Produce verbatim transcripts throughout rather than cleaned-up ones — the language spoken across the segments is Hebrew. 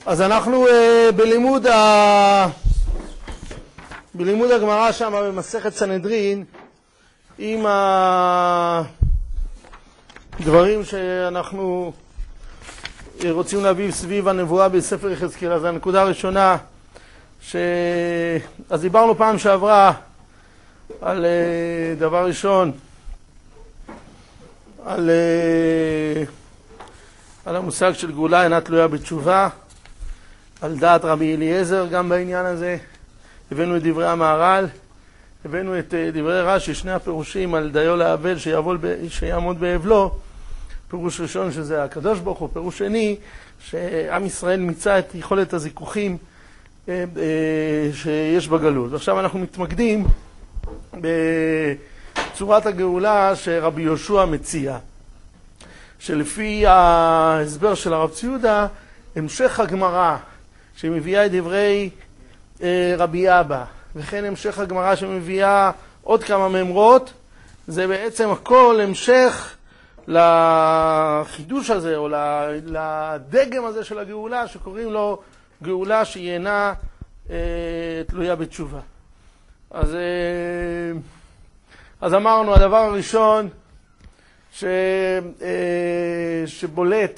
אז אנחנו uh, בלימוד ה... בלימוד הגמרא שם במסכת סנהדרין עם הדברים שאנחנו רוצים להביא סביב הנבואה בספר יחזקאל. אז הנקודה הראשונה ש... אז דיברנו פעם שעברה על uh, דבר ראשון על, uh, על המושג של גאולה אינה תלויה בתשובה, על דעת רבי אליעזר גם בעניין הזה. הבאנו את דברי המהר"ל, הבאנו את דברי רש"י, שני הפירושים על דיו לאבל שיעמוד באבלו. פירוש ראשון שזה הקדוש ברוך הוא, פירוש שני שעם ישראל מיצה את יכולת הזיכוכים שיש בגלות. ועכשיו אנחנו מתמקדים בצורת הגאולה שרבי יהושע מציע, שלפי ההסבר של הרב ציודה, המשך הגמרא שמביאה את דברי רבי אבא, וכן המשך הגמרא שמביאה עוד כמה ממרות, זה בעצם הכל המשך לחידוש הזה או לדגם הזה של הגאולה שקוראים לו גאולה שהיא אינה אה, תלויה בתשובה. אז, אה, אז אמרנו הדבר הראשון ש, אה, שבולט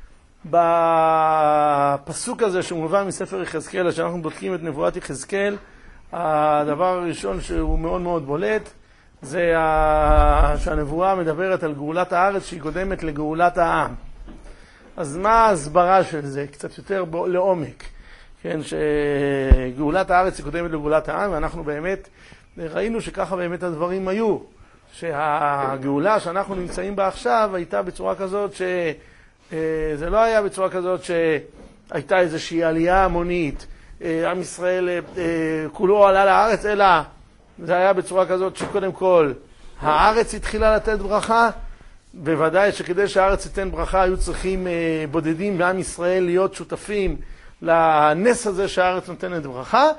בפסוק הזה שמובא מספר יחזקאל, שאנחנו בודקים את נבואת יחזקאל, הדבר הראשון שהוא מאוד מאוד בולט זה שהנבואה מדברת על גאולת הארץ שהיא קודמת לגאולת העם. אז מה ההסברה של זה? קצת יותר לעומק, כן, שגאולת הארץ היא קודמת לגאולת העם, ואנחנו באמת ראינו שככה באמת הדברים היו, שהגאולה שאנחנו נמצאים בה עכשיו הייתה בצורה כזאת ש זה לא היה בצורה כזאת שהייתה איזושהי עלייה המונית, עם ישראל כולו עלה לארץ, אלא זה היה בצורה כזאת שקודם כל הארץ התחילה לתת ברכה. בוודאי שכדי שהארץ תיתן ברכה היו צריכים בודדים בעם ישראל להיות שותפים לנס הזה שהארץ נותנת ברכה,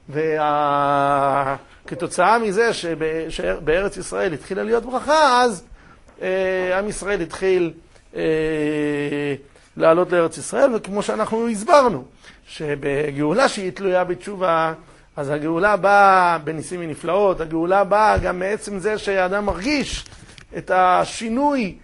וכתוצאה מזה שבארץ ישראל התחילה להיות ברכה, אז עם ישראל התחיל לעלות לארץ ישראל. וכמו שאנחנו הסברנו שבגאולה שהיא תלויה בתשובה, אז הגאולה באה בניסים ונפלאות, הגאולה באה גם מעצם זה שהאדם מרגיש את השינוי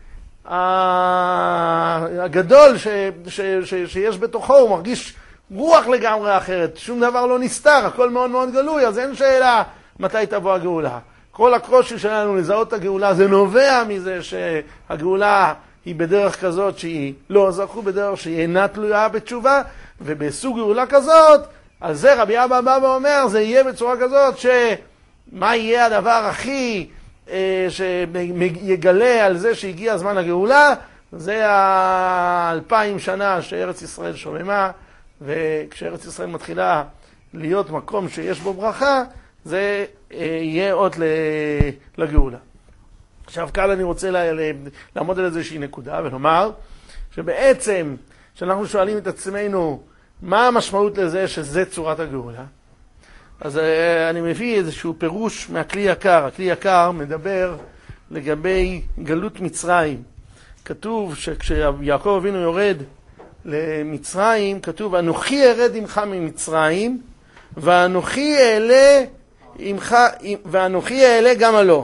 הגדול ש, ש, ש, שיש בתוכו, הוא מרגיש רוח לגמרי אחרת, שום דבר לא נסתר, הכל מאוד מאוד גלוי, אז אין שאלה מתי תבוא הגאולה. כל הקושי שלנו לזהות את הגאולה זה נובע מזה שהגאולה היא בדרך כזאת שהיא לא זכו, בדרך שהיא אינה תלויה בתשובה, ובסוג גאולה כזאת, על זה רבי אבא בא ואומר, זה יהיה בצורה כזאת שמה יהיה הדבר הכי אה, שיגלה על זה שהגיע זמן הגאולה, זה האלפיים שנה שארץ ישראל שוממה, וכשארץ ישראל מתחילה להיות מקום שיש בו ברכה, זה אה, יהיה אות לגאולה. עכשיו כאן אני רוצה לעמוד על איזושהי נקודה ולומר שבעצם כשאנחנו שואלים את עצמנו מה המשמעות לזה שזה צורת הגאולה, אז אני מביא איזשהו פירוש מהכלי יקר. הכלי יקר מדבר לגבי גלות מצרים. כתוב שכשיעקב אבינו יורד למצרים, כתוב אנוכי ארד עמך ממצרים ואנוכי אעלה עמך ואנוכי אעלה גם עלו.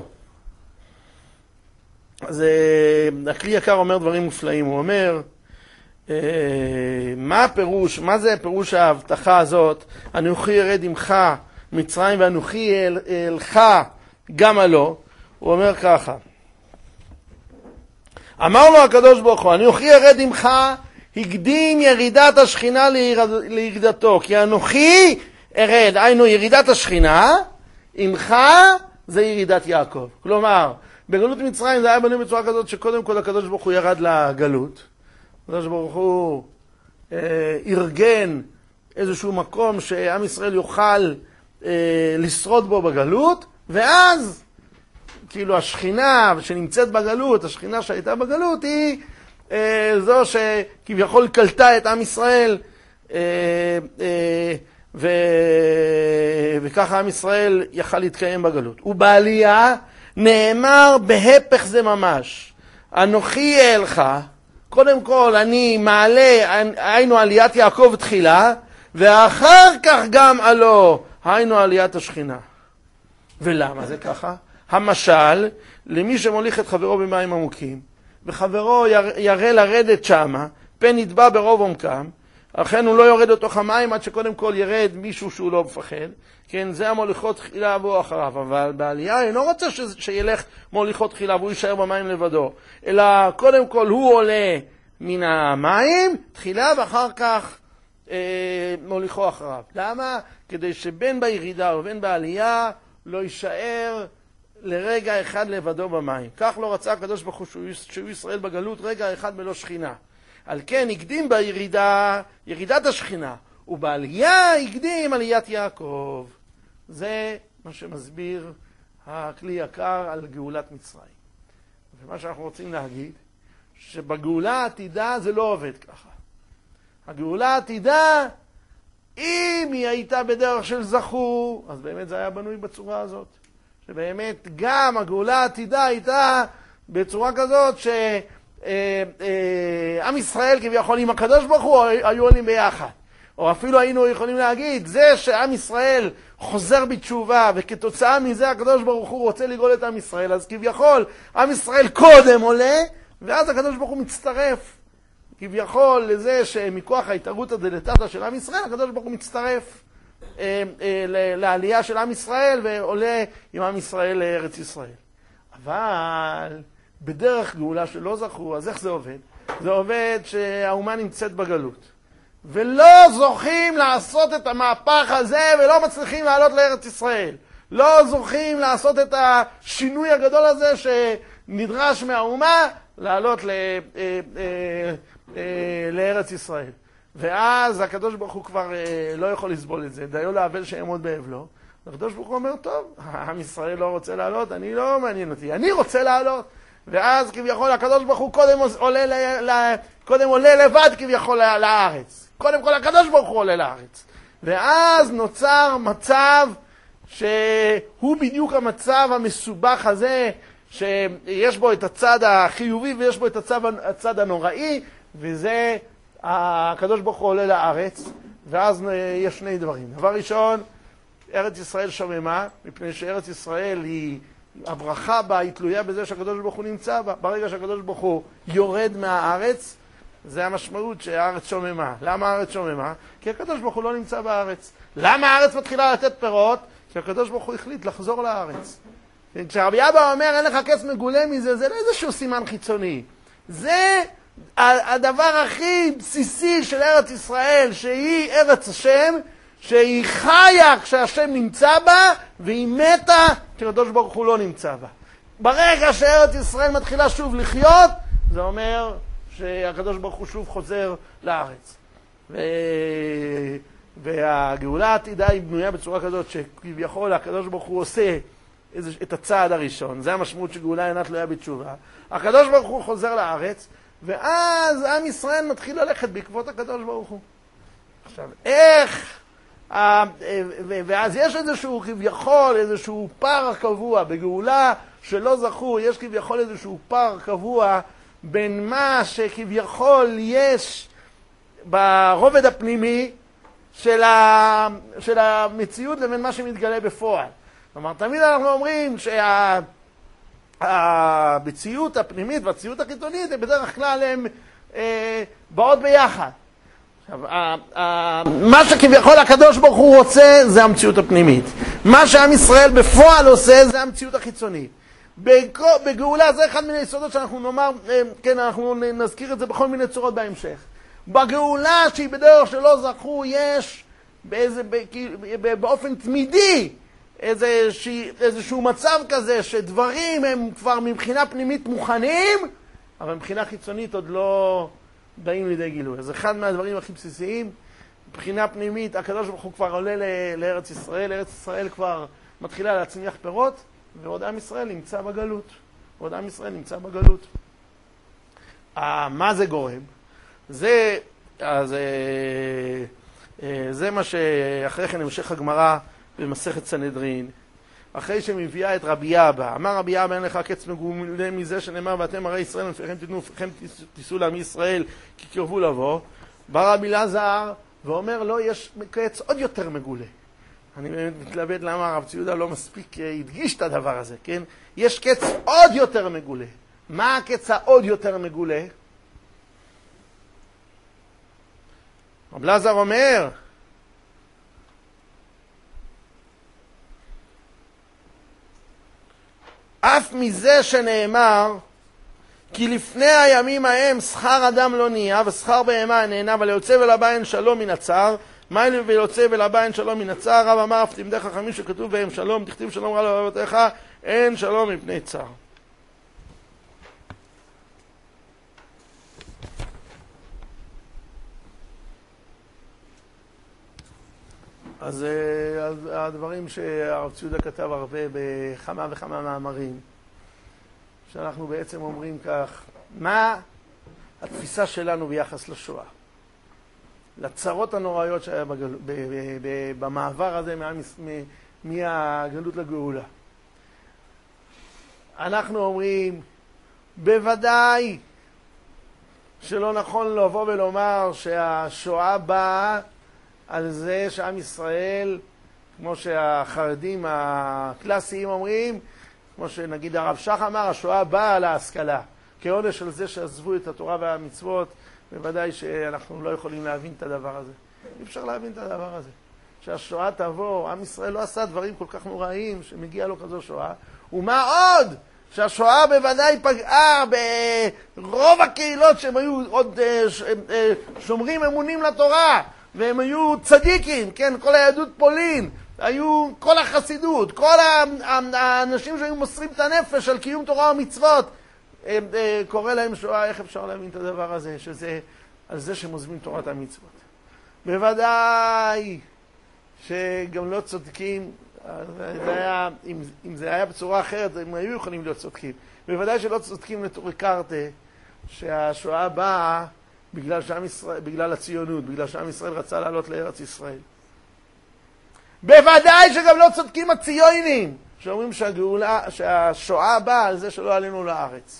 אז הכלי יקר אומר דברים מופלאים. הוא אומר מה הפירוש, מה זה פירוש ההבטחה הזאת, אנוכי ארד עמך מצרים ואנוכי אלך גם עלו? הוא אומר ככה, אמר לו הקדוש ברוך הוא, אנוכי ארד עמך הקדים ירידת השכינה לירידתו, כי אנוכי ארד, היינו ירידת השכינה, עמך זה ירידת יעקב. כלומר בגלות מצרים זה היה בנוי בצורה כזאת שקודם כל הקדוש ברוך הוא ירד לגלות, הקדוש ברוך הוא אה, ארגן איזשהו מקום שעם ישראל יוכל אה, לשרוד בו בגלות, ואז כאילו השכינה שנמצאת בגלות, השכינה שהייתה בגלות היא אה, זו שכביכול קלטה את עם ישראל, אה, אה, ו... וככה עם ישראל יכל להתקיים בגלות. ובעלייה נאמר בהפך זה ממש, אנוכי אלך, קודם כל אני מעלה, היינו עליית יעקב תחילה, ואחר כך גם עלו, היינו עליית השכינה. ולמה זה ככה? המשל, למי שמוליך את חברו במים עמוקים, וחברו יראה לרדת שמה, פן יטבע ברוב עומקם, לכן הוא לא יורד לתוך המים עד שקודם כל ירד מישהו שהוא לא מפחד, כן, זה המוליכות תחילה והוא אחריו, אבל בעלייה אינו רוצה ש... שילך מוליכות תחילה והוא יישאר במים לבדו, אלא קודם כל הוא עולה מן המים תחילה ואחר כך אה, מוליכו אחריו. למה? כדי שבין בירידה ובין בעלייה לא יישאר לרגע אחד לבדו במים. כך לא רצה הקדוש ברוך הוא שהוא ישראל בגלות רגע אחד בלא שכינה. על כן הקדים בירידה, ירידת השכינה, ובעלייה הקדים עליית יעקב. זה מה שמסביר הכלי יקר על גאולת מצרים. ומה שאנחנו רוצים להגיד, שבגאולה העתידה זה לא עובד ככה. הגאולה העתידה, אם היא הייתה בדרך של זכו, אז באמת זה היה בנוי בצורה הזאת. שבאמת גם הגאולה העתידה הייתה בצורה כזאת ש... עם ישראל כביכול עם הקדוש ברוך הוא היו עולים ביחד, או אפילו היינו יכולים להגיד זה שעם ישראל חוזר בתשובה וכתוצאה מזה הקדוש ברוך הוא רוצה לגאול את עם ישראל, אז כביכול עם ישראל קודם עולה ואז הקדוש ברוך הוא מצטרף כביכול לזה שמכוח ההתערותא דלתתא של עם ישראל הקדוש ברוך הוא מצטרף אה, אה, לעלייה של עם ישראל ועולה עם עם ישראל לארץ ישראל. אבל בדרך גאולה שלא זכו, אז איך זה עובד? זה עובד שהאומה נמצאת בגלות. ולא זוכים לעשות את המהפך הזה ולא מצליחים לעלות לארץ ישראל. לא זוכים לעשות את השינוי הגדול הזה שנדרש מהאומה לעלות ל, אה, אה, אה, לארץ ישראל. ואז הקדוש ברוך הוא כבר אה, לא יכול לסבול את זה. דיו לאבל שיעמוד באבלו. הקדוש ברוך הוא אומר, טוב, עם ישראל לא רוצה לעלות, אני לא מעניין אותי, אני רוצה לעלות. ואז כביכול הקדוש ברוך הוא קודם עולה, ל... קודם עולה לבד כביכול לארץ. קודם כל הקדוש ברוך הוא עולה לארץ. ואז נוצר מצב שהוא בדיוק המצב המסובך הזה, שיש בו את הצד החיובי ויש בו את הצד, הצד הנוראי, וזה הקדוש ברוך הוא עולה לארץ. ואז יש שני דברים. דבר ראשון, ארץ ישראל שוממה, מפני שארץ ישראל היא... הברכה בה היא תלויה בזה שהקדוש ברוך הוא נמצא בה. ברגע שהקדוש ברוך הוא יורד מהארץ, זה המשמעות שהארץ שוממה. למה הארץ שוממה? כי הקדוש ברוך הוא לא נמצא בארץ. למה הארץ מתחילה לתת פירות? כי הקדוש ברוך הוא החליט לחזור לארץ. כשרבי אבא אומר אין לך כס מגולה מזה, זה לא איזשהו סימן חיצוני. זה הדבר הכי בסיסי של ארץ ישראל, שהיא ארץ השם, שהיא חיה כשהשם נמצא בה, והיא מתה כשהקדוש ברוך הוא לא נמצא בה. ברגע שארץ ישראל מתחילה שוב לחיות, זה אומר שהקדוש ברוך הוא שוב חוזר לארץ. ו... והגאולה העתידה היא בנויה בצורה כזאת, שכביכול הקדוש ברוך הוא עושה את הצעד הראשון. זה המשמעות שגאולה אינה תלויה בתשובה. הקדוש ברוך הוא חוזר לארץ, ואז עם ישראל מתחיל ללכת בעקבות הקדוש ברוך הוא. עכשיו, איך... ואז יש איזשהו כביכול, איזשהו פער קבוע בגאולה שלא זכו, יש כביכול איזשהו פער קבוע בין מה שכביכול יש ברובד הפנימי של, ה, של המציאות לבין מה שמתגלה בפועל. כלומר, תמיד אנחנו אומרים שהמציאות הפנימית והמציאות החיצונית הם בדרך כלל הם אה, באות ביחד. מה שכביכול הקדוש ברוך הוא רוצה זה המציאות הפנימית. מה שעם ישראל בפועל עושה זה המציאות החיצונית. בגאולה זה אחד מיני יסודות שאנחנו נאמר, כן, אנחנו נזכיר את זה בכל מיני צורות בהמשך. בגאולה שהיא בדרך שלא זכו יש באיזה, באופן תמידי איזשהו מצב כזה שדברים הם כבר מבחינה פנימית מוכנים, אבל מבחינה חיצונית עוד לא באים לידי גילוי. אז אחד מהדברים הכי בסיסיים, מבחינה פנימית, הקדוש ברוך הוא כבר עולה לארץ ישראל, ארץ ישראל כבר מתחילה להצמיח פירות, ועוד עם ישראל נמצא בגלות. ועוד עם ישראל נמצא בגלות. מה זה גורם? זה, אז, זה מה שאחרי כן המשך הגמרא במסכת סנהדרין. אחרי שמביאה את רבי אבא. אמר רבי אבא, אין לך קץ מגולה מזה שנאמר, ואתם הרי ישראל, נפיכם תתנו, נפיכם תיסעו לעמי ישראל, כי קרבו לבוא. בא רבי אלעזר ואומר, לא, יש קץ עוד יותר מגולה. אני באמת מתלבט למה הרב צבי יהודה לא מספיק הדגיש את הדבר הזה, כן? יש קץ עוד יותר מגולה. מה הקץ העוד יותר מגולה? רב אלעזר אומר, אף מזה שנאמר, כי לפני הימים ההם שכר אדם לא נהיה, ושכר בהמה נהנה, אבל יוצא ולבא אין שלום מן הצער. מה אלה ויוצא ולבא אין שלום מן הצער? רב אמר, אף תלמידי חכמים שכתוב בהם שלום, תכתיב שלום רע לאבותיך, אין שלום מפני צער. אז, אז הדברים שהרב צבי יהודה כתב הרבה בכמה וכמה מאמרים, שאנחנו בעצם אומרים כך, מה התפיסה שלנו ביחס לשואה? לצרות הנוראיות שהיה בגל... ב... ב... ב... במעבר הזה מה... מהגלות לגאולה. אנחנו אומרים, בוודאי שלא נכון לבוא ולומר שהשואה באה על זה שעם ישראל, כמו שהחרדים הקלאסיים אומרים, כמו שנגיד הרב שך אמר, השואה באה על ההשכלה. כעונש על זה שעזבו את התורה והמצוות, בוודאי שאנחנו לא יכולים להבין את הדבר הזה. אי אפשר להבין את הדבר הזה. שהשואה תבוא, עם ישראל לא עשה דברים כל כך נוראים שמגיע לו כזו שואה. ומה עוד? שהשואה בוודאי פגעה ברוב הקהילות שהם היו עוד שומרים אמונים לתורה, והם היו צדיקים, כן, כל היהדות פולין, היו כל החסידות, כל האנשים שהיו מוסרים את הנפש על קיום תורה ומצוות, קורא להם שואה. איך אפשר להבין את הדבר הזה, שזה על זה שמוזמים תורת המצוות? בוודאי שגם לא צודקים, זה היה, אם, אם זה היה בצורה אחרת, הם היו יכולים להיות צודקים. בוודאי שלא צודקים לטורי קרטה, שהשואה באה בגלל, שעם ישראל, בגלל הציונות, בגלל שעם ישראל רצה לעלות לארץ ישראל. בוודאי שגם לא צודקים הציונים, שאומרים שהגאולה, שהשואה באה על זה שלא עלינו לארץ.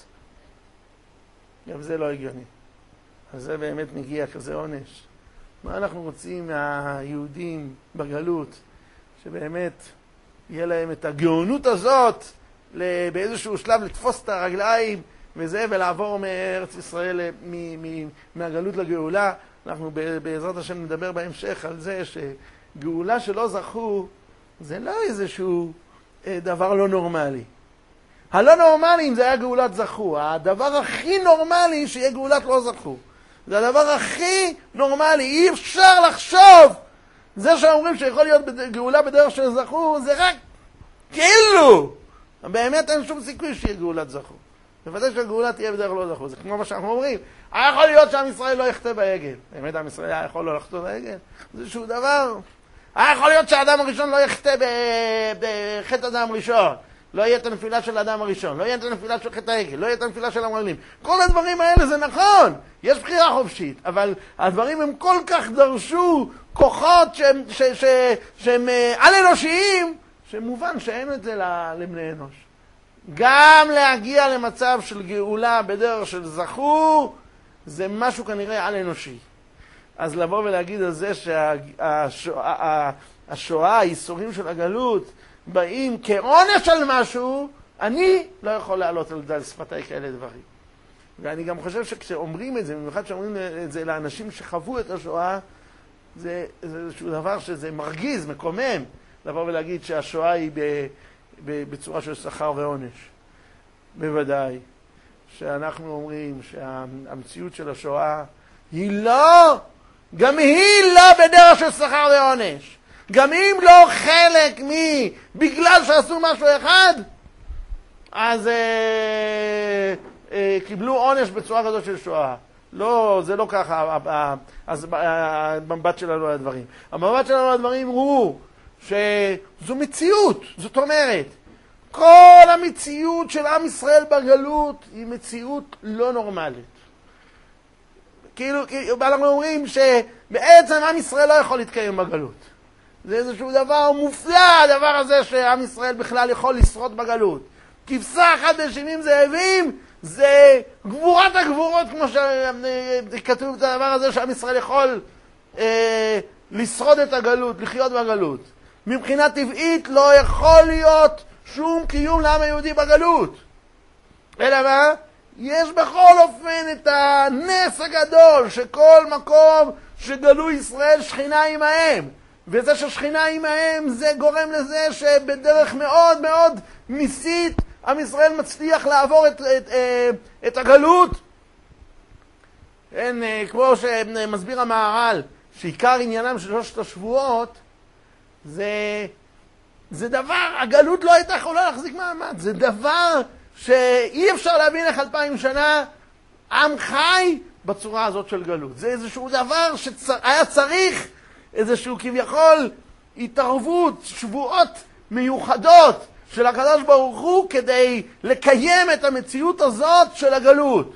גם זה לא הגיוני. אז זה באמת מגיע כזה עונש. מה אנחנו רוצים מהיהודים בגלות? שבאמת יהיה להם את הגאונות הזאת באיזשהו שלב לתפוס את הרגליים וזה, ולעבור מארץ ישראל מהגלות לגאולה. אנחנו בעזרת השם נדבר בהמשך על זה שגאולה שלא זכו זה לא איזשהו דבר לא נורמלי. הלא נורמלי אם זה היה גאולת זכו. הדבר הכי נורמלי שיהיה גאולת לא זכו. זה הדבר הכי נורמלי. אי אפשר לחשוב. זה שאומרים שיכול להיות גאולה בדרך של זכו, זה רק כאילו. באמת אין שום סיכוי שיהיה גאולת זכו. בוודאי שהגאולה תהיה בדרך לא זכו. זה כמו מה שאנחנו אומרים. היה יכול להיות שעם ישראל לא יחטא בעגל. באמת עם ישראל היה יכול לא לחטוא בעגל? זה שהוא דבר. היה יכול להיות שהאדם הראשון לא יחטא בחטא אדם ראשון. לא יהיה את הנפילה של האדם הראשון, לא יהיה את הנפילה של חטא העגל, לא יהיה את הנפילה של המרגלים. כל הדברים האלה זה נכון, יש בחירה חופשית, אבל הדברים הם כל כך דרשו כוחות שהם, ש, ש, שהם על אנושיים, שמובן שאין את זה לבני אנוש. גם להגיע למצב של גאולה בדרך של זכו, זה משהו כנראה על אנושי. אז לבוא ולהגיד על זה שהשואה, השואה, האיסורים של הגלות, באים כעונש על משהו, אני לא יכול לעלות על דל שפתיי כאלה דברים. ואני גם חושב שכשאומרים את זה, במיוחד שאומרים את זה לאנשים שחוו את השואה, זה, זה איזשהו דבר שזה מרגיז, מקומם, לבוא ולהגיד שהשואה היא ב, ב, בצורה של שכר ועונש. בוודאי שאנחנו אומרים שהמציאות של השואה היא לא, גם היא לא בדרך של שכר ועונש. גם אם לא חלק מי, בגלל שעשו משהו אחד, אז אה, אה, קיבלו עונש בצורה כזאת של שואה. לא, זה לא ככה, אז המבט שלנו על הדברים. המבט שלנו על הדברים הוא שזו מציאות, זאת אומרת, כל המציאות של עם ישראל בגלות היא מציאות לא נורמלית. כאילו, אנחנו אומרים שבעצם עם ישראל לא יכול להתקיים בגלות. זה איזשהו דבר מופלא, הדבר הזה שעם ישראל בכלל יכול לשרוד בגלות. כבשה אחת בשבעים זאבים, זה גבורת הגבורות, כמו שכתוב את הדבר הזה שעם ישראל יכול אה, לשרוד את הגלות, לחיות בגלות. מבחינה טבעית לא יכול להיות שום קיום לעם היהודי בגלות. אלא מה? יש בכל אופן את הנס הגדול שכל מקום שגלו ישראל שכינה עמהם. וזה ששכינה עמהם זה גורם לזה שבדרך מאוד מאוד ניסית עם ישראל מצליח לעבור את, את, את הגלות. אין, כמו שמסביר המהר"ל, שעיקר עניינם של שלושת השבועות זה, זה דבר, הגלות לא הייתה יכולה להחזיק מעמד, זה דבר שאי אפשר להבין איך אלפיים שנה עם חי בצורה הזאת של גלות. זה איזשהו דבר שהיה צריך איזשהו כביכול התערבות, שבועות מיוחדות של הקדוש ברוך הוא כדי לקיים את המציאות הזאת של הגלות.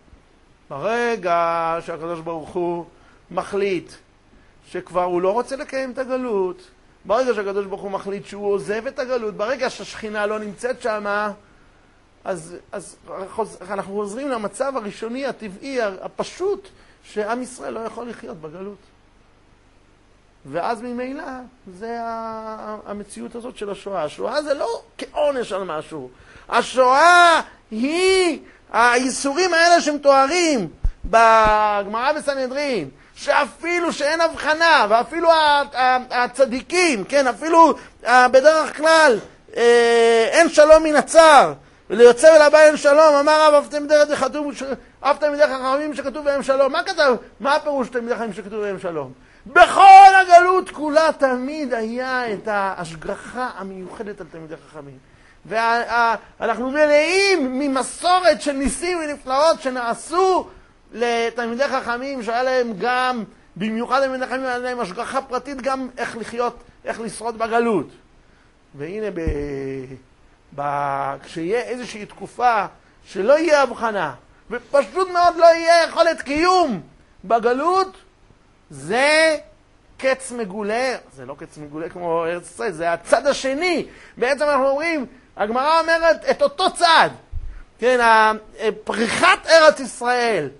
ברגע שהקדוש ברוך הוא מחליט שכבר הוא לא רוצה לקיים את הגלות, ברגע שהקדוש ברוך הוא מחליט שהוא עוזב את הגלות, ברגע שהשכינה לא נמצאת שמה, אז, אז אנחנו חוזרים למצב הראשוני, הטבעי, הפשוט, שעם ישראל לא יכול לחיות בגלות. ואז ממילא זה המציאות הזאת של השואה. השואה זה לא כעונש על משהו. השואה היא האיסורים האלה שמתוארים בגמרא בסנהדרין, שאפילו שאין הבחנה, ואפילו הצדיקים, כן, אפילו בדרך כלל אין שלום מן הצר, וליוצא ולבא אין שלום, אמר רב אף תלמידי חכמים אף תלמידי חכמים שכתוב בהם שלום. מה כתב? מה הפירוש תלמידי חכמים שכתוב בהם שלום? בכל הגלות כולה תמיד היה את ההשגחה המיוחדת על תלמידי חכמים. ואנחנו מלאים ממסורת של ניסים ונפלאות שנעשו לתלמידי חכמים, שהיה להם גם, במיוחד לתלמידי חכמים, היה להם השגחה פרטית גם איך לחיות, איך לשרוד בגלות. והנה ב... ב... כשיהיה איזושהי תקופה שלא יהיה הבחנה, ופשוט מאוד לא יהיה יכולת קיום בגלות, זה קץ מגולה. זה לא קץ מגולה כמו ארץ ישראל, זה הצד השני. בעצם אנחנו אומרים, הגמרא אומרת את אותו צד. כן, פריחת ארץ ישראל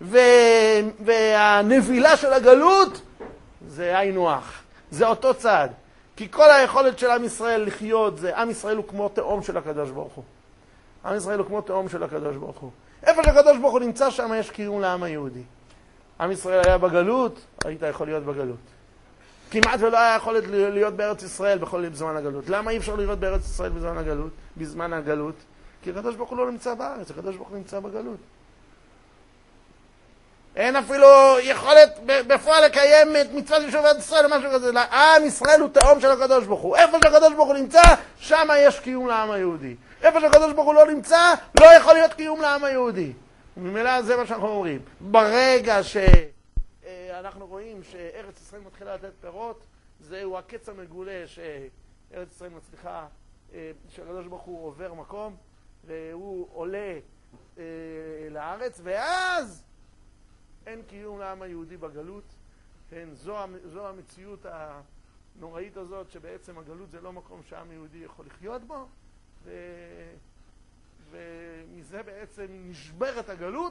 והנבילה של הגלות, זה היינו הך. זה אותו צד. כי כל היכולת של עם ישראל לחיות, זה עם ישראל הוא כמו תאום של הקדוש ברוך הוא. עם ישראל הוא כמו תאום של הקדוש ברוך הוא. איפה שהקדוש ברוך הוא נמצא, שם יש קיום לעם היהודי. עם ישראל היה בגלות, היית יכול להיות בגלות. כמעט ולא היה יכולת להיות בארץ ישראל בכל זמן הגלות. למה אי אפשר להיות בארץ ישראל בזמן הגלות? בזמן הגלות? כי הקדוש ברוך הוא לא נמצא בארץ, הקדוש ברוך הוא נמצא בגלות. אין אפילו יכולת בפועל לקיים את מצוות יישוב ארץ ישראל או משהו כזה. עם ישראל הוא תאום של הקדוש ברוך הוא. איפה שהקדוש ברוך הוא נמצא, שם יש קיום לעם היהודי. איפה שהקדוש ברוך הוא לא נמצא, לא יכול להיות קיום לעם היהודי. וממילא זה מה שאנחנו אומרים. ברגע שאנחנו רואים שארץ ישראל מתחילה לתת פירות, זהו הקץ המגולה שארץ ישראל מצליחה, שהקדוש ברוך הוא עובר מקום, והוא עולה לארץ, ואז אין קיום לעם היהודי בגלות. כן, זו, זו המציאות הנוראית הזאת, שבעצם הגלות זה לא מקום שהעם היהודי יכול לחיות בו, ו... ומזה בעצם נשברת הגלות,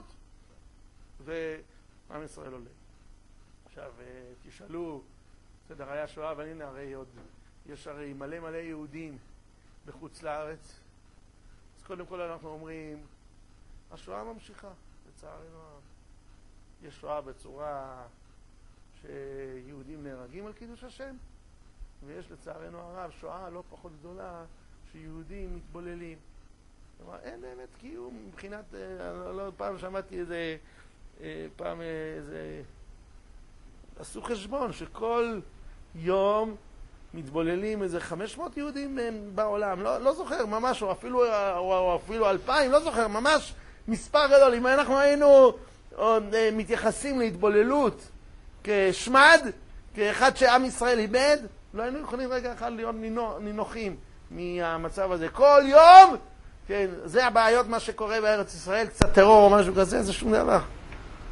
ועם ישראל עולה. עכשיו, תשאלו, בסדר, היה שואה, אבל הנה הרי עוד, יש הרי מלא מלא יהודים בחוץ לארץ. אז קודם כל אנחנו אומרים, השואה ממשיכה, לצערנו. יש שואה בצורה שיהודים נהרגים על קידוש השם, ויש לצערנו הרב שואה לא פחות גדולה שיהודים מתבוללים. כלומר, אין באמת קיום מבחינת, לא, לא, פעם שמעתי איזה, פעם איזה, עשו חשבון שכל יום מתבוללים איזה חמש מאות יהודים בעולם, לא, לא זוכר ממש, או אפילו, או, או אפילו אלפיים, לא זוכר, ממש מספר גדול. אם אנחנו היינו או, מתייחסים להתבוללות כשמד, כאחד שעם ישראל איבד, לא היינו יכולים רגע אחד להיות נינוחים מהמצב הזה. כל יום, כן, זה הבעיות מה שקורה בארץ ישראל, קצת טרור או משהו כזה, זה שום דבר.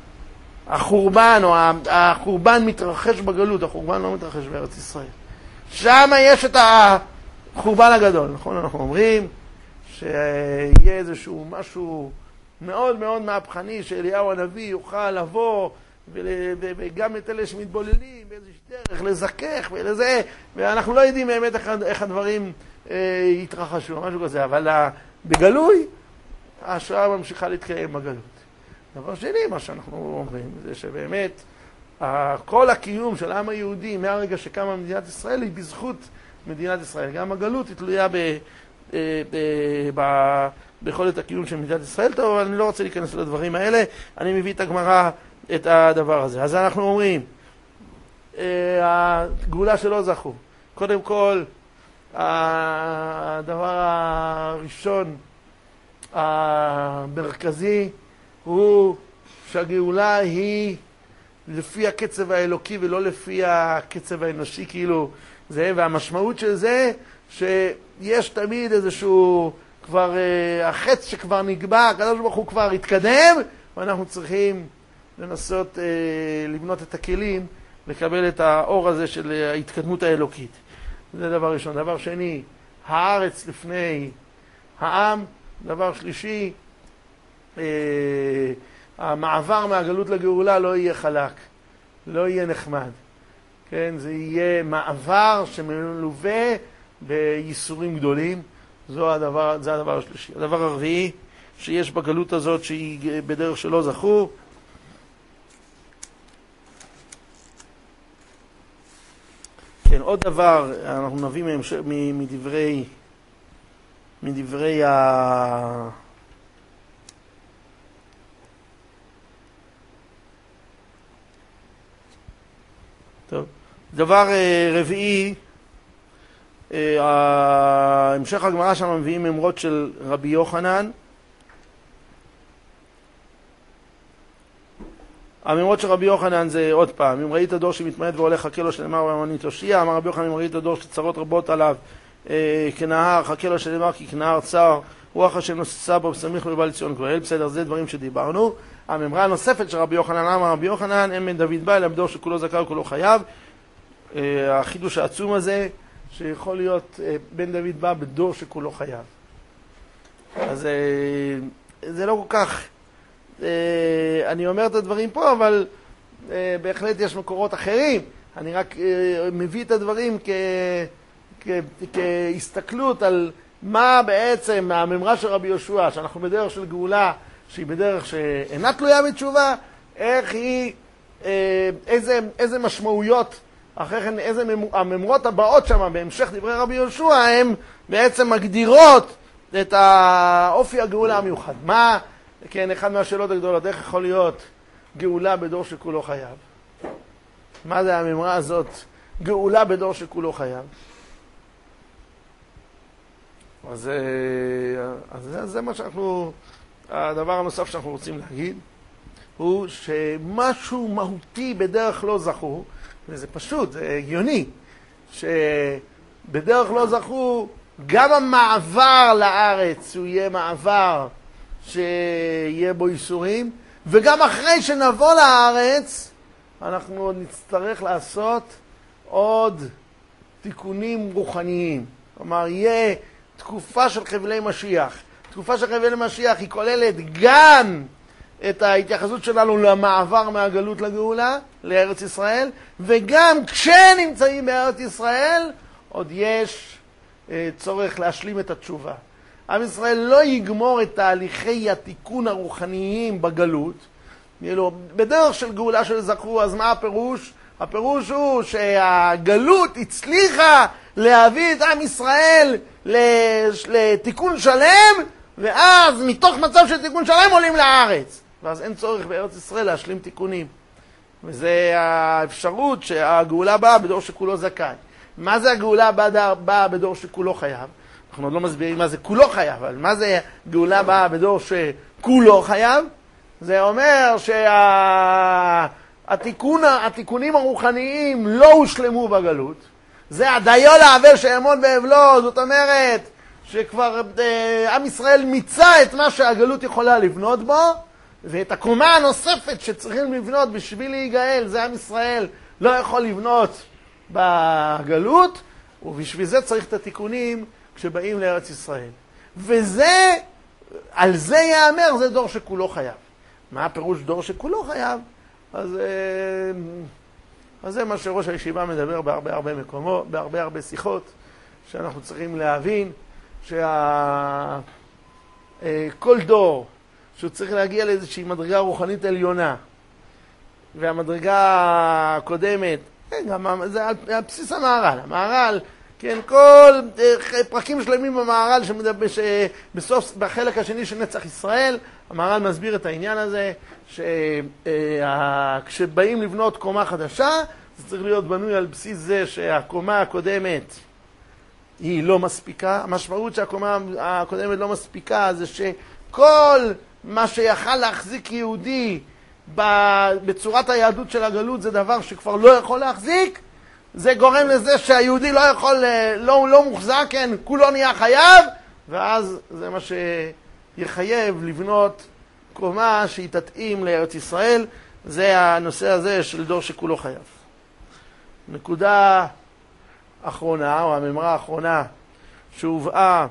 החורבן, או החורבן מתרחש בגלות, החורבן לא מתרחש בארץ ישראל. שם יש את החורבן הגדול, נכון? אנחנו אומרים שיהיה איזשהו משהו מאוד מאוד מהפכני שאליהו הנביא יוכל לבוא וגם את אלה שמתבוללים באיזושהי דרך לזכך ולזה, ואנחנו לא יודעים באמת איך הדברים יתרחשו, משהו כזה, אבל בגלוי ההשראה ממשיכה להתקיים בגלות. דבר שני, מה שאנחנו אומרים זה שבאמת כל הקיום של העם היהודי מהרגע שקמה מדינת ישראל היא בזכות מדינת ישראל. גם הגלות היא תלויה ביכולת הקיום של מדינת ישראל. טוב, אבל אני לא רוצה להיכנס לדברים האלה, אני מביא את הגמרא את הדבר הזה. אז אנחנו אומרים, הגאולה שלא זכו. קודם כל, הדבר הראשון המרכזי הוא שהגאולה היא לפי הקצב האלוקי ולא לפי הקצב האנושי, כאילו זה, והמשמעות של זה שיש תמיד איזשהו כבר החץ שכבר נקבע, הקדוש ברוך הוא כבר התקדם, ואנחנו צריכים לנסות לבנות את הכלים לקבל את האור הזה של ההתקדמות האלוקית. זה דבר ראשון. דבר שני, הארץ לפני העם. דבר שלישי, המעבר מהגלות לגאולה לא יהיה חלק, לא יהיה נחמד. כן, זה יהיה מעבר שמלווה בייסורים גדולים. זו הדבר, זה הדבר השלישי. הדבר הרביעי שיש בגלות הזאת שהיא בדרך שלא זכו, כן, עוד דבר, אנחנו נביא מדברי מדברי ה... טוב. דבר רביעי, המשך הגמרא שם מביאים ממרות של רבי יוחנן. הממרות של רבי יוחנן זה עוד פעם, אם ראית דור שמתמעט והולך חכה לו שנאמר ואמני תושיע, אמר רבי יוחנן אם ראית דור שצרות רבות עליו כנהר, חכה לו שנאמר כי כנהר צר, רוח השם נוססה בו וסמיך ובא לציון גואל. בסדר, זה דברים שדיברנו. הממרה הנוספת של רבי יוחנן, אמר רבי יוחנן אין בן דוד בא אלא בדור שכולו זכאי וכולו חייב. החידוש העצום הזה שיכול להיות בן דוד בא בדור שכולו חייב. אז זה לא כל כך, אני אומר את הדברים פה, אבל בהחלט יש מקורות אחרים. אני רק מביא את הדברים כ... כהסתכלות על מה בעצם הממרה של רבי יהושע, שאנחנו בדרך של גאולה שהיא בדרך שאינה תלויה בתשובה, איך היא, איזה, איזה משמעויות, אחרי כן איזה הממרות הבאות שם בהמשך דברי רבי יהושע, הן בעצם מגדירות את האופי הגאולה המיוחד. מה, כן, אחד מהשאלות הגדולות, איך יכול להיות גאולה בדור שכולו חייב? מה זה הממרה הזאת, גאולה בדור שכולו חייב? אז, אז זה, זה מה שאנחנו, הדבר הנוסף שאנחנו רוצים להגיד, הוא שמשהו מהותי בדרך לא זכו, וזה פשוט, זה הגיוני, שבדרך לא זכו, גם המעבר לארץ הוא יהיה מעבר שיהיה בו איסורים, וגם אחרי שנבוא לארץ, אנחנו עוד נצטרך לעשות עוד תיקונים רוחניים. כלומר, יהיה תקופה של חבלי משיח. תקופה של חבלי משיח היא כוללת גם את ההתייחסות שלנו למעבר מהגלות לגאולה, לארץ ישראל, וגם כשנמצאים בארץ ישראל, עוד יש אה, צורך להשלים את התשובה. עם ישראל לא יגמור את תהליכי התיקון הרוחניים בגלות, כאילו, בדרך של גאולה של זכרו, אז מה הפירוש? הפירוש הוא שהגלות הצליחה להביא את עם ישראל לתיקון שלם, ואז מתוך מצב של תיקון שלם עולים לארץ. ואז אין צורך בארץ ישראל להשלים תיקונים. וזה האפשרות שהגאולה באה בדור שכולו זכאי. מה זה הגאולה באה בדור שכולו חייב? אנחנו עוד לא מסבירים מה זה כולו חייב, אבל מה זה גאולה באה בדור שכולו חייב? זה אומר שהתיקונים הרוחניים לא הושלמו בגלות. זה הדיו לעבר שיעמוד באבלו, זאת אומרת שכבר עם ישראל מיצה את מה שהגלות יכולה לבנות בו, ואת הקומה הנוספת שצריכים לבנות בשביל להיגאל, זה עם ישראל לא יכול לבנות בגלות, ובשביל זה צריך את התיקונים כשבאים לארץ ישראל. וזה, על זה יאמר, זה דור שכולו חייב. מה הפירוש דור שכולו חייב? אז, אז זה מה שראש הישיבה מדבר בהרבה הרבה מקומות, בהרבה הרבה שיחות, שאנחנו צריכים להבין שכל דור שהוא צריך להגיע לאיזושהי מדרגה רוחנית עליונה, והמדרגה הקודמת, גם זה על, על בסיס המהר"ל, המהר"ל, כן, כל פרקים שלמים במהר"ל שמדבר, שבסוף, בחלק השני של נצח ישראל, המהר"ל מסביר את העניין הזה, שכשבאים לבנות קומה חדשה, זה צריך להיות בנוי על בסיס זה שהקומה הקודמת היא לא מספיקה. המשמעות שהקומה הקודמת לא מספיקה זה שכל מה שיכל להחזיק יהודי בצורת היהדות של הגלות זה דבר שכבר לא יכול להחזיק. זה גורם לזה שהיהודי לא יכול, לא, לא מוחזק, כן, כולו נהיה חייב, ואז זה מה שיחייב לבנות קומה שהיא תתאים לארץ ישראל. זה הנושא הזה של דור שכולו חייב. נקודה אחרונה, או הממרה האחרונה, שהובאה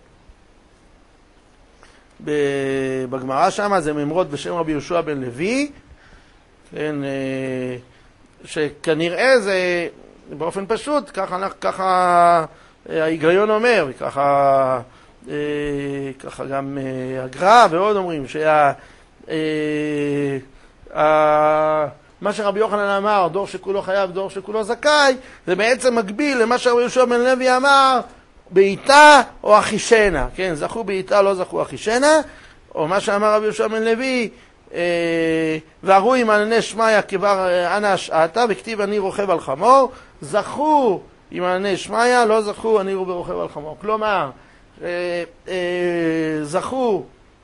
בגמרא שם, זה ממרות בשם רבי יהושע בן לוי, כן, שכנראה זה באופן פשוט, ככה, ככה ההיגיון אומר, ככה, ככה גם הגר"א ועוד אומרים, שה, מה שרבי יוחנן אמר, דור שכולו חייב, דור שכולו זכאי, זה בעצם מקביל למה שרבי יהושע בן לוי אמר, בעיתה או אחישנה, כן, זכו בעיתה, לא זכו אחישנה, או מה שאמר רבי יהושע בן לוי, והראו עם ענני שמיה כבר אנא השעתה, וכתיב אני רוכב על חמור, זכו עם ענני שמיה, לא זכו אני רוכב על חמור. כלומר, זכו,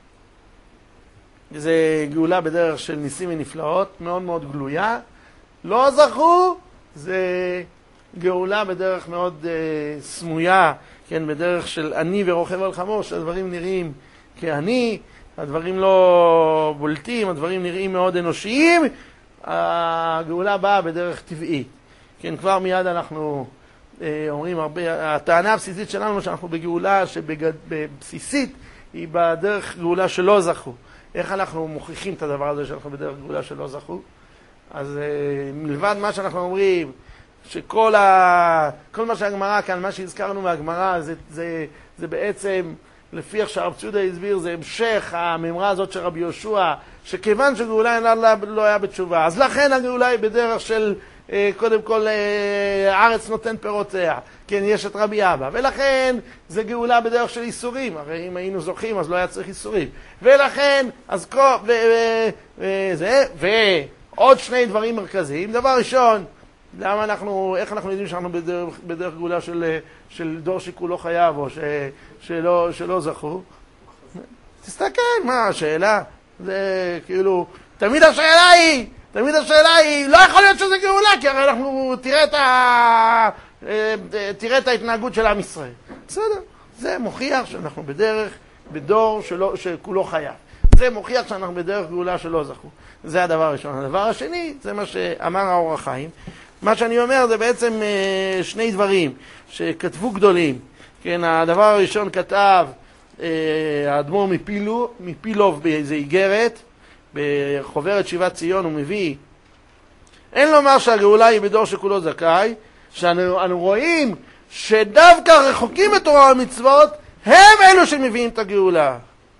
זה גאולה בדרך של ניסים ונפלאות, מאוד מאוד גלויה, לא זכו, זה גאולה בדרך מאוד uh, סמויה, כן, בדרך של אני ורוכב על חמור, שהדברים נראים כעני, הדברים לא בולטים, הדברים נראים מאוד אנושיים, הגאולה באה בדרך טבעית. כן, כבר מיד אנחנו uh, אומרים הרבה, הטענה הבסיסית שלנו שאנחנו בגאולה שבבסיסית היא בדרך גאולה שלא זכו. איך אנחנו מוכיחים את הדבר הזה שאנחנו בדרך גאולה שלא זכו? אז uh, מלבד מה שאנחנו אומרים, שכל ה... כל מה שהגמרא כאן, מה שהזכרנו מהגמרא, זה, זה, זה בעצם, לפי איך שהרב ציודה הסביר, זה המשך הממרה הזאת של רבי יהושע, שכיוון שגאולה לא היה בתשובה, אז לכן הגאולה היא בדרך של, קודם כל, הארץ נותן פירותיה, כן, יש את רבי אבא, ולכן זה גאולה בדרך של איסורים, הרי אם היינו זוכים אז לא היה צריך איסורים, ולכן, אז כה, ו... וזה, ועוד שני דברים מרכזיים. דבר ראשון, למה אנחנו, איך אנחנו יודעים שאנחנו בדרך, בדרך גאולה של, של דור שכולו חייב, או ש, שלא, שלא זכו? תסתכל, מה השאלה? זה כאילו, תמיד השאלה היא, תמיד השאלה היא, לא יכול להיות שזה גאולה, כי הרי אנחנו, תראה את, ה, תראה את ההתנהגות של עם ישראל. בסדר, זה מוכיח שאנחנו בדרך, בדור שלא, שכולו חייב. זה מוכיח שאנחנו בדרך גאולה שלא זכו. זה הדבר הראשון. הדבר השני, זה מה שאמר האור החיים. מה שאני אומר זה בעצם שני דברים שכתבו גדולים. כן, הדבר הראשון כתב האדמו"ר מפילו, מפילוב באיזה איגרת, בחוברת שיבת ציון הוא מביא, אין לומר שהגאולה היא בדור שכולו זכאי, שאנו רואים שדווקא רחוקים בתורה ומצוות, הם אלו שמביאים את הגאולה.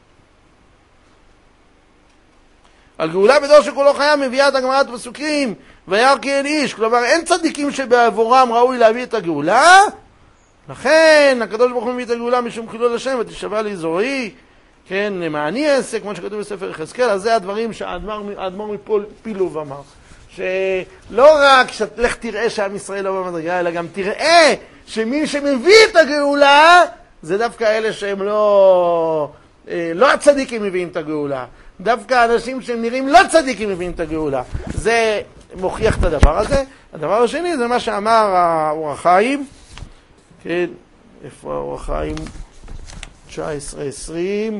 על גאולה בדור שכולו חייב מביאה את הגמרא פסוקים, וירא כי אין איש, כלומר אין צדיקים שבעבורם ראוי להביא את הגאולה, לכן הקדוש ברוך הוא מביא את הגאולה משום חילול השם ותשבע לי זרועי, כן, למעני עסק, כמו שכתוב בספר יחזקאל. אז זה הדברים שהאדמו"ר מפילוב אמר, שלא רק שלך תראה שעם ישראל לא במדרגה, אלא גם תראה שמי שמביא את הגאולה זה דווקא אלה שהם לא לא הצדיקים מביאים את הגאולה, דווקא אנשים שהם נראים לא צדיקים מביאים את הגאולה. זה מוכיח את הדבר הזה. הדבר השני זה מה שאמר האור החיים, כן, איפה האור החיים? תשע עשרה עשרים.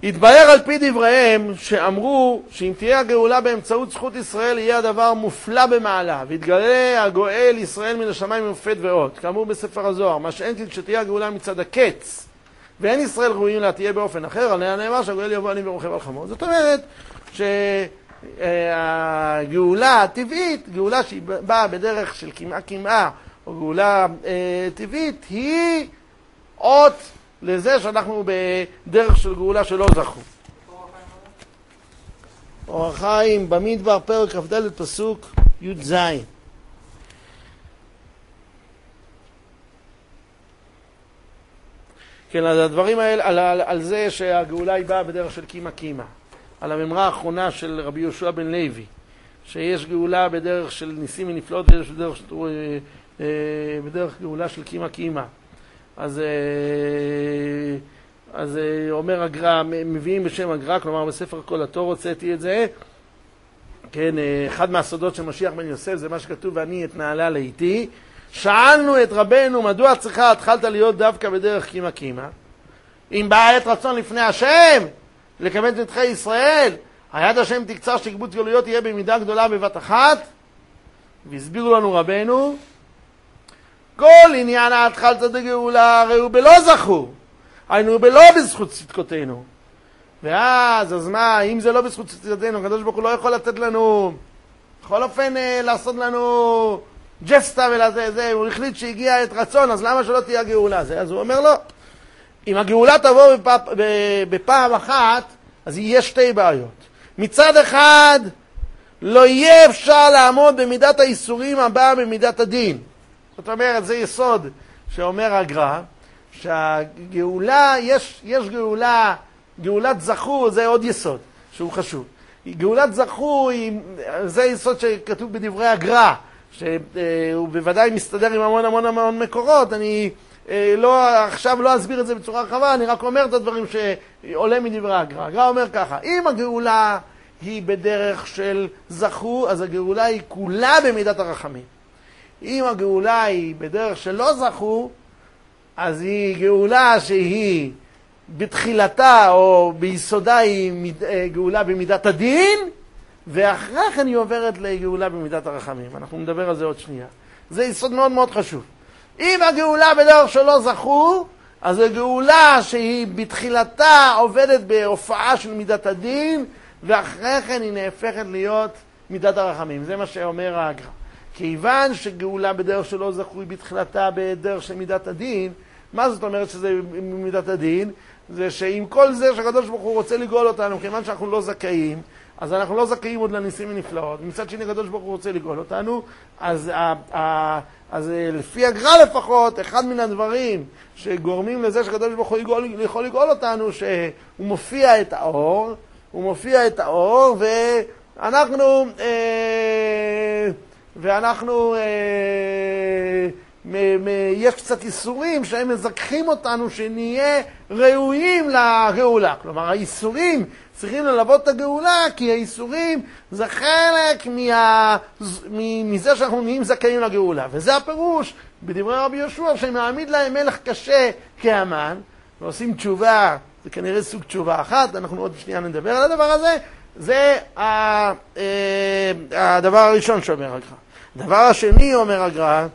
התברר על פי דבריהם שאמרו שאם תהיה הגאולה באמצעות זכות ישראל יהיה הדבר מופלא במעלה והתגלה הגואל ישראל מן השמיים מופת ואות, כאמור בספר הזוהר, מה שאין כן כשתהיה הגאולה מצד הקץ ואין ישראל ראויים לה תהיה באופן אחר, עליה נאמר שהגואל יבוא עני ורוכב על חמור. זאת אומרת שהגאולה הטבעית, גאולה שהיא באה בדרך של כמעה כמעה או גאולה אה, טבעית, היא אות לזה שאנחנו בדרך של גאולה שלא זכו. אור החיים במדבר פרק כ"ד פסוק י"ז. כן, על הדברים האלה, על, על, על זה שהגאולה היא באה בדרך של קימה קימה. על הממרה האחרונה של רבי יהושע בן לוי, שיש גאולה בדרך של ניסים ונפלאות ויש בדרך, בדרך גאולה של קימה קימה. אז, אז אומר הגר"א, מביאים בשם הגר"א, כלומר בספר כל התור הוצאתי את זה, כן, אחד מהסודות של משיח בן יוסף זה מה שכתוב ואני את נעלה לאיתי. שאלנו את רבנו מדוע צריכה התחלת להיות דווקא בדרך קימה קימה, אם באה עת רצון לפני השם לקבל את נדחי ישראל, היד השם תקצר שקיבוץ גלויות יהיה במידה גדולה בבת אחת. והסבירו לנו רבנו כל עניין ההתחלת דגאולה הרי הוא בלא זכו, היינו בלא בזכות צדקותינו. ואז אז מה, אם זה לא בזכות צדקותינו, הקדוש ברוך הוא לא יכול לתת לנו בכל אופן לעשות לנו ג'סטה ולזה, זה, הוא החליט שהגיע את רצון, אז למה שלא תהיה גאולה? זה, אז הוא אומר לא, אם הגאולה תבוא בפ... בפעם אחת, אז יהיה שתי בעיות. מצד אחד, לא יהיה אפשר לעמוד במידת האיסורים הבאה במידת הדין. זאת אומרת, זה יסוד שאומר הגר"א, שהגאולה, יש, יש גאולה, גאולת זכו, זה עוד יסוד שהוא חשוב. גאולת זכו, זה יסוד שכתוב בדברי הגר"א, שהוא בוודאי מסתדר עם המון המון המון מקורות. אני לא, עכשיו לא אסביר את זה בצורה רחבה, אני רק אומר את הדברים שעולה מדברי הגר"א. הגר"א אומר ככה, אם הגאולה היא בדרך של זכו, אז הגאולה היא כולה במידת הרחמים. אם הגאולה היא בדרך של לא זכו, אז היא גאולה שהיא בתחילתה או ביסודה היא גאולה במידת הדין, ואחרי כן היא עוברת לגאולה במידת הרחמים. אנחנו נדבר על זה עוד שנייה. זה יסוד מאוד מאוד חשוב. אם הגאולה בדרך שלא זכו, אז הגאולה שהיא בתחילתה עובדת בהופעה של מידת הדין, ואחרי כן היא נהפכת להיות מידת הרחמים. זה מה שאומר הגר"א. כיוון שגאולה בדרך שלא זכו היא בתחילתה בדרך של מידת הדין, מה זאת אומרת שזה מידת הדין? זה שעם כל זה שהקדוש ברוך הוא רוצה לגאול אותנו, כיוון שאנחנו לא זכאים, אז אנחנו לא זכאים עוד לניסים ונפלאות. מצד שני, הקדוש ברוך הוא רוצה לגאול אותנו, אז, אז, אז לפי הגר"א לפחות, אחד מן הדברים שגורמים לזה שהקדוש ברוך הוא יגאול, יכול לגאול אותנו, שהוא מופיע את האור, הוא מופיע את האור, ואנחנו, אה, ואנחנו, אה, מ- מ- יש קצת איסורים שהם מזכחים אותנו שנהיה ראויים לגאולה. כלומר, האיסורים צריכים ללוות את הגאולה, כי האיסורים זה חלק מה... מזה שאנחנו נהיים זכאים לגאולה. וזה הפירוש בדברי רבי יהושע, שמעמיד להם מלך קשה כהמן, ועושים תשובה, זה כנראה סוג תשובה אחת, אנחנו עוד שנייה נדבר על הדבר הזה. זה הדבר הראשון שאומר הגר"א. הדבר השני אומר הגר"א,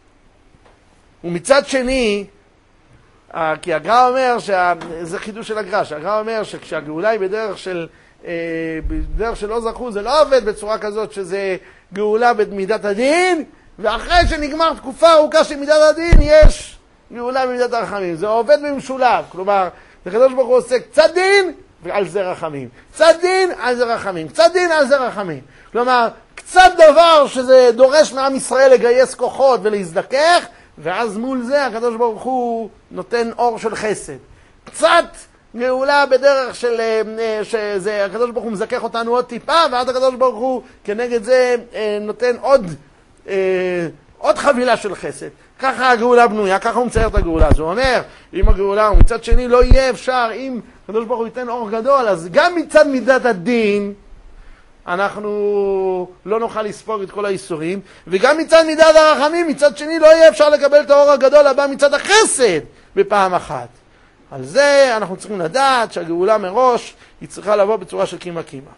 ומצד שני, כי הגר"א אומר, זה חידוש של הגר"א, שהגר"א אומר שכשהגאולה היא בדרך של, בדרך שלא זכו, זה לא עובד בצורה כזאת שזה גאולה במידת הדין, ואחרי שנגמר תקופה ארוכה של מידת הדין, יש גאולה במידת הרחמים. זה עובד במשולב, כלומר, הקדוש ברוך הוא עושה קצת דין, ועל זה רחמים. קצת דין, על זה רחמים. קצת דין, על זה רחמים. כלומר, קצת דבר שזה דורש מעם ישראל לגייס כוחות ולהזדכך, ואז מול זה הקדוש ברוך הוא נותן אור של חסד. קצת גאולה בדרך של, שזה, הקדוש ברוך הוא מזכך אותנו עוד טיפה, ואז הקדוש ברוך הוא כנגד זה נותן עוד, עוד חבילה של חסד. ככה הגאולה בנויה, ככה הוא מצייר את הגאולה. אז הוא אומר, אם הגאולה, ומצד שני לא יהיה אפשר, אם הקדוש ברוך הוא ייתן אור גדול, אז גם מצד מידת הדין, אנחנו לא נוכל לספוג את כל האיסורים, וגם מצד מידת הרחמים, מצד שני לא יהיה אפשר לקבל את האור הגדול הבא מצד החסד בפעם אחת. על זה אנחנו צריכים לדעת שהגאולה מראש היא צריכה לבוא בצורה של קימה קימה.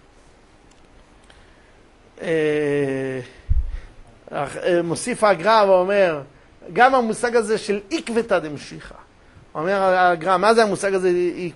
מוסיף הגר"א ואומר, גם המושג הזה של עקבתא דמשיחא. אומר הגר"א, מה זה המושג הזה,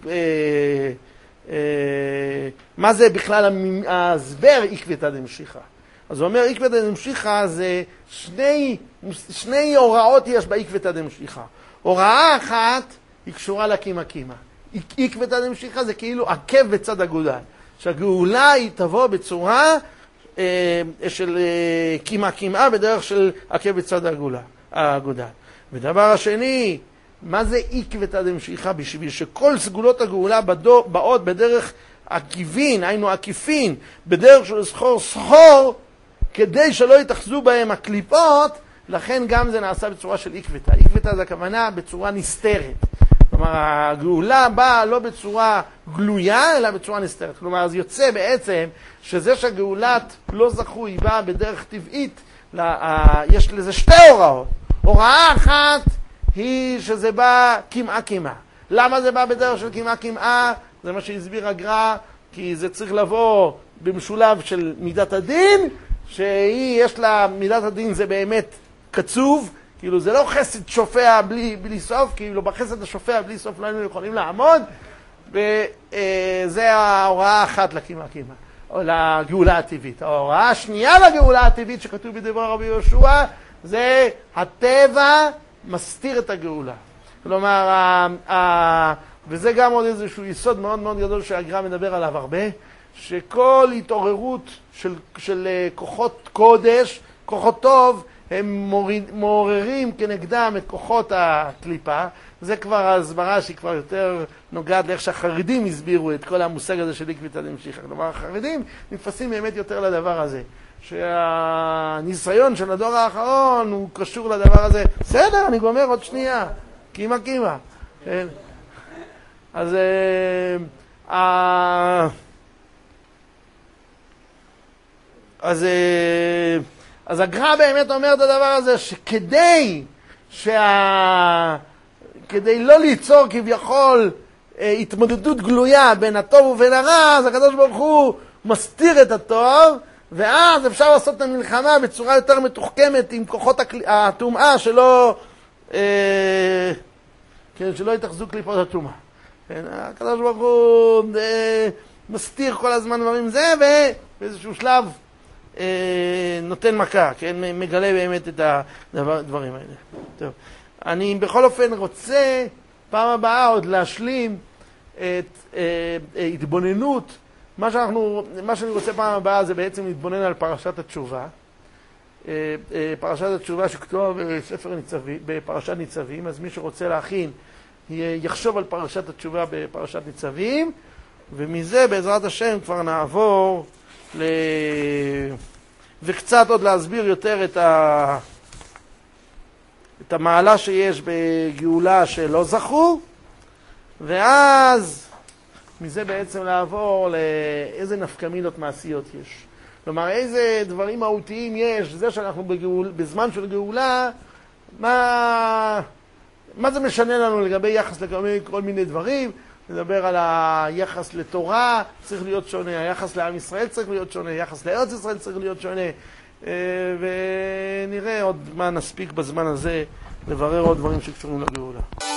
מה זה בכלל ההסבר עקבתא דמשיחא? אז הוא אומר, עקבתא דמשיחא זה שני, שני הוראות יש בעקבתא דמשיחא. הוראה אחת היא קשורה לקימה קימה. עקבתא דמשיחא זה כאילו עקב בצד אגודל. שהגאולה היא תבוא בצורה אה, של אה, קימה קימה בדרך של עקב בצד האגודל. ודבר השני, מה זה עקבתא דמשיחא? בשביל שכל סגולות הגאולה בדור, באות בדרך עקיבין, היינו עקיפין, בדרך של סחור סחור, כדי שלא יתאחזו בהם הקליפות, לכן גם זה נעשה בצורה של עקבתא. עקבתא זה הכוונה בצורה נסתרת. כלומר, הגאולה באה לא בצורה גלויה, אלא בצורה נסתרת. כלומר, אז יוצא בעצם שזה שהגאולת לא זכו, היא באה בדרך טבעית, יש לזה שתי הוראות. הוראה אחת היא שזה בא כמעה כמעה. למה זה בא בדרך של כמעה כמעה? זה מה שהסביר הגר"א, כי זה צריך לבוא במשולב של מידת הדין, שהיא, יש לה, מידת הדין זה באמת קצוב, כאילו זה לא חסד שופע בלי, בלי סוף, כאילו בחסד השופע בלי סוף לא היינו יכולים לעמוד, וזה ההוראה האחת לקימה קימה, או לגאולה הטבעית. ההוראה השנייה לגאולה הטבעית שכתוב בדבר רבי יהושע, זה הטבע מסתיר את הגאולה. כלומר, ה, ה, וזה גם עוד איזשהו יסוד מאוד מאוד גדול שהגר"א מדבר עליו הרבה, שכל התעוררות של, של כוחות קודש, כוחות טוב, הם מוריד, מעוררים כנגדם את כוחות הקליפה. זה כבר הסברה שהיא כבר יותר נוגעת לאיך שהחרדים הסבירו את כל המושג הזה של עקבתא דמשיחא. כלומר, החרדים נתפסים באמת יותר לדבר הזה. שהניסיון של הדור האחרון הוא קשור לדבר הזה. בסדר, אני גומר עוד שנייה. קימה קימה. כן. אז אה, אז אז הגר"א באמת אומר את הדבר הזה, שכדי שה... כדי לא ליצור כביכול התמודדות גלויה בין הטוב ובין הרע, אז הקדוש ברוך הוא מסתיר את הטוב, ואז אפשר לעשות את המלחמה בצורה יותר מתוחכמת עם כוחות הטומאה שלא אה, כן, שלא יתאחזו קליפות הטומאה. כן, הקדוש ברוך הוא אה, מסתיר כל הזמן דברים זה, ובאיזשהו שלב אה, נותן מכה, כן, מגלה באמת את הדברים האלה. טוב. אני בכל אופן רוצה פעם הבאה עוד להשלים את אה, התבוננות. מה שאנחנו, מה שאני רוצה פעם הבאה זה בעצם להתבונן על פרשת התשובה. אה, אה, פרשת התשובה שכתובה בספר ניצבים, בפרשת ניצבים, אז מי שרוצה להכין יחשוב על פרשת התשובה בפרשת ניצבים, ומזה בעזרת השם כבר נעבור ל... וקצת עוד להסביר יותר את ה... את המעלה שיש בגאולה שלא זכו, ואז מזה בעצם לעבור לאיזה נפקמינות מעשיות יש. כלומר, איזה דברים מהותיים יש, זה שאנחנו בגאול, בזמן של גאולה, מה, מה זה משנה לנו לגבי יחס לגבי כל מיני דברים, נדבר על היחס לתורה, צריך להיות שונה, היחס לעם ישראל צריך להיות שונה, היחס לארץ ישראל צריך להיות שונה, ונראה עוד מה נספיק בזמן הזה לברר עוד דברים שקשורים לגאולה.